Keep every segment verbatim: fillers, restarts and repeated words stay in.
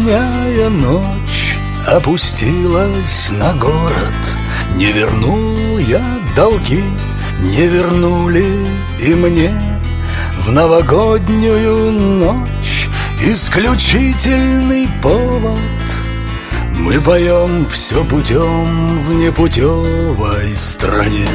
Новогодняя ночь опустилась на город. Не вернул я долги, не вернули и мне. В новогоднюю ночь исключительный повод. Мы поем все путем в непутевой стране.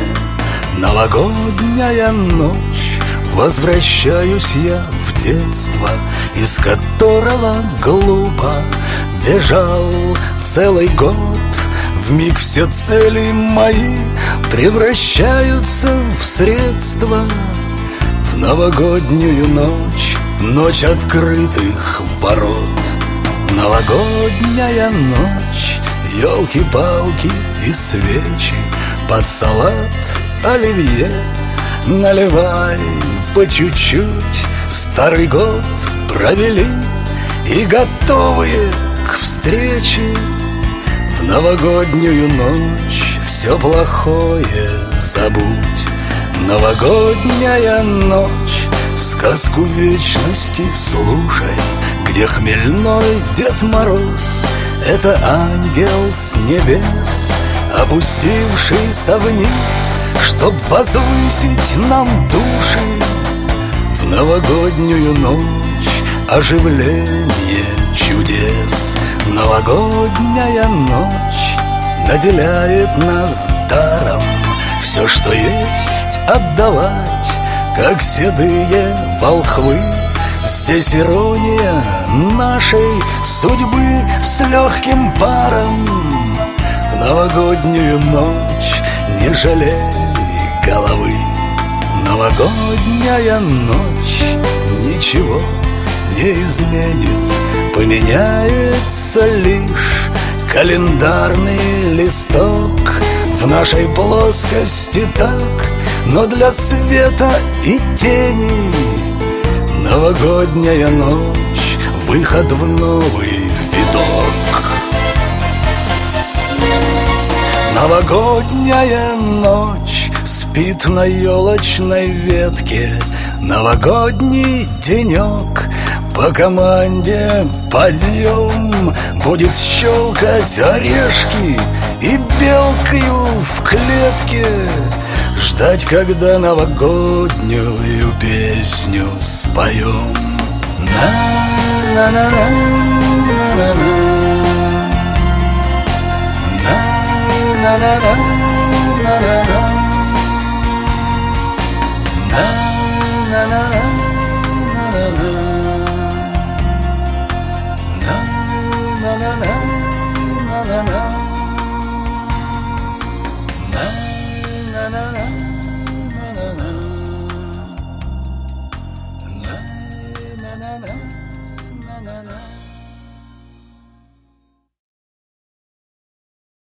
Новогодняя ночь, возвращаюсь я в детство, из которого глупо бежал целый год. Вмиг все цели мои превращаются в средства. В новогоднюю ночь, ночь открытых ворот. Новогодняя ночь, елки-палки и свечи, под салат оливье наливай по чуть-чуть. Старый год провели и готовые к встрече. В новогоднюю ночь все плохое забудь. Новогодняя ночь, сказку вечности слушай, где хмельной Дед Мороз — это ангел с небес, опустившийся вниз, чтоб возвысить нам души. В новогоднюю ночь оживление чудес. Новогодняя ночь наделяет нас даром все, что есть, отдавать, как седые волхвы. Здесь ирония нашей судьбы с легким паром. В новогоднюю ночь не жалей головы. Новогодняя ночь ничего не изменит, поменяется лишь календарный листок. В нашей плоскости так, но для света и тени. Новогодняя ночь, выход в новый виток. Новогодняя ночь спит на елочной ветке. Новогодний денек, по команде подъем, будет щелкать орешки и белкою в клетке ждать, когда новогоднюю песню споем. Na na na